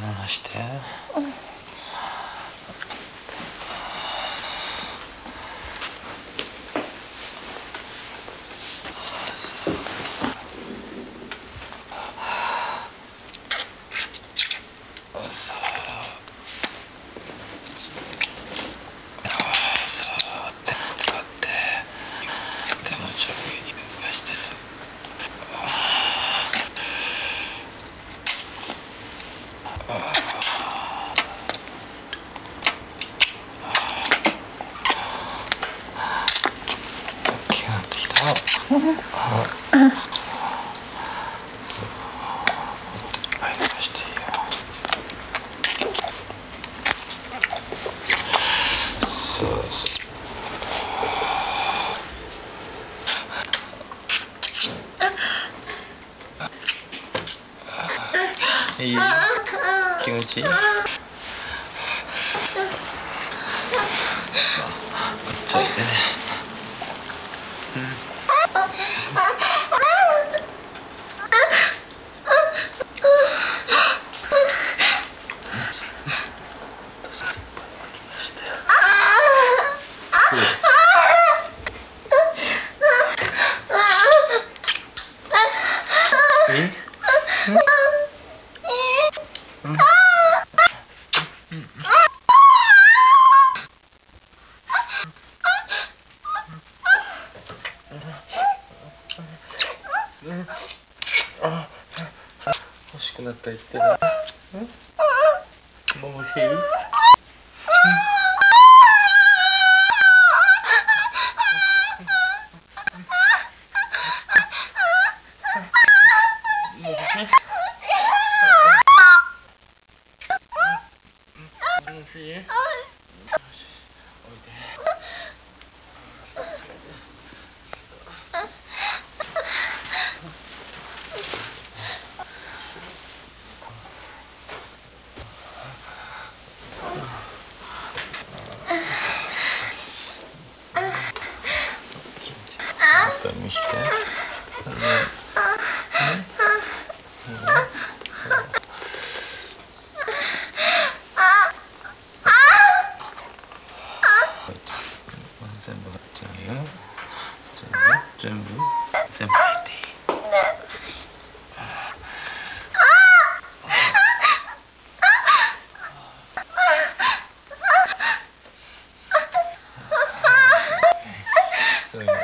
離して。いい？気持ちいい？こっちおいでね。欲しくなったら言ってね。もう欲しい？見して。全部入ってるよ。全部入っていい。そういうの。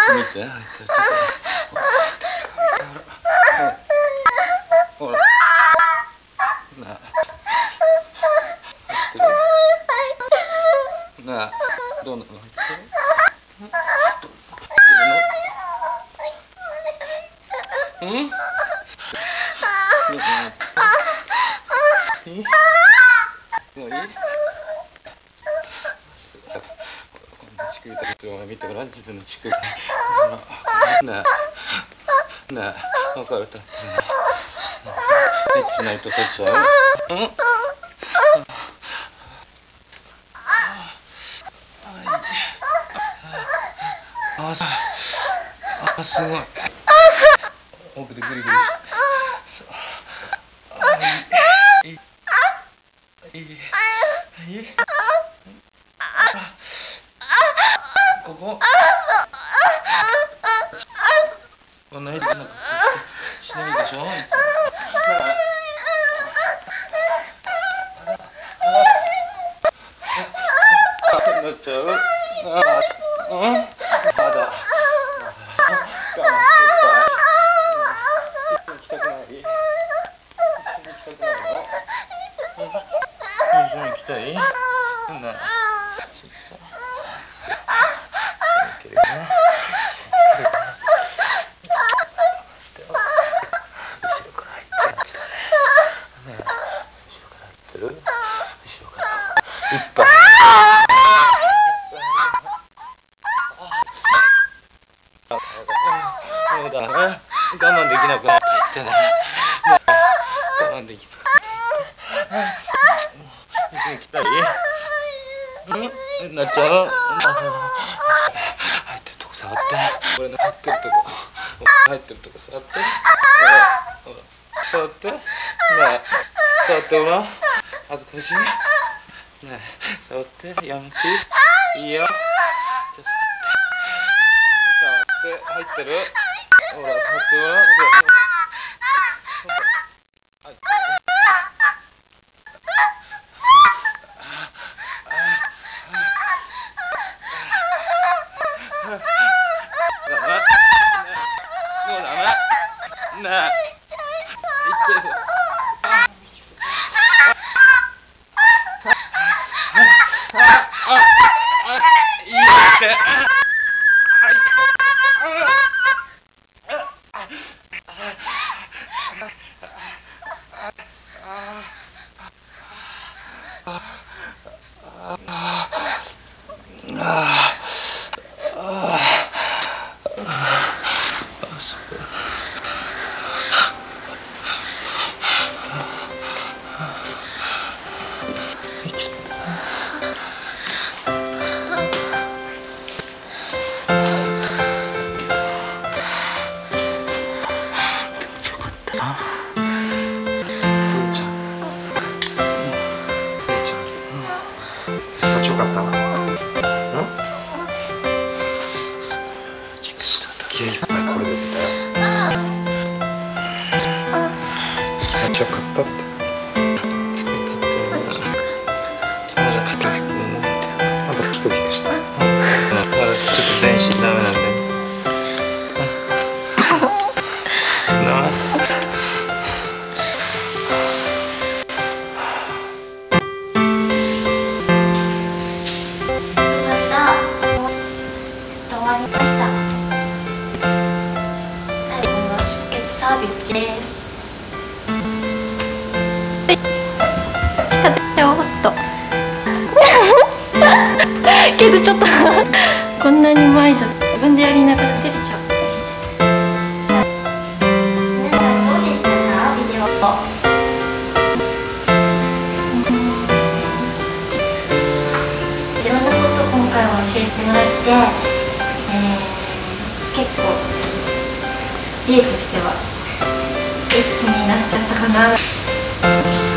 見て、入ってる。ほら。なあ。入ってる？なあ、どうなの？入ってる？うん？いい？もういい？乳首と見てごらん、自分の乳首。なあ、なあ、分かる、立ってるの。エッチないと取っちゃう？うん？あ、すごい。奥でグリグリして。いい。ここ。こんなエッチなことしないでしょ？なっちゃう？うん？まだ。我慢していっぱい。一緒に行きたくない？一緒に行きたくないの？一緒に行きたい？なあ。いけるかな？後ろから入ってるんですかね。ねえ、後ろから入ってる？後ろからいっぱい。もうだね、我慢できなくなったってね。我慢できなくなった。一緒に行きたい？なっちゃう？入ってるとこ触って。これの入ってるとこ。入ってるとこ触って。触って。ねえ、触ってごらん。恥ずかしい？ねえ、触って。やめて。いいよ。じゃあ触って。入ってる？ほら、触ってごらん。もうダメ。ねえ。言ってる。いいって。気合いっぱいこれで出たよ。気持ちよかったって。まだピクピクした。ちょっと全身ダメなんで。 けどちょっとこんなに前だ自分でやりながら照れちゃう。皆さんどうでしたか？ビデオ。いろんなことを今回は教えてもらって、結構例としてはエッチになっちゃったかな。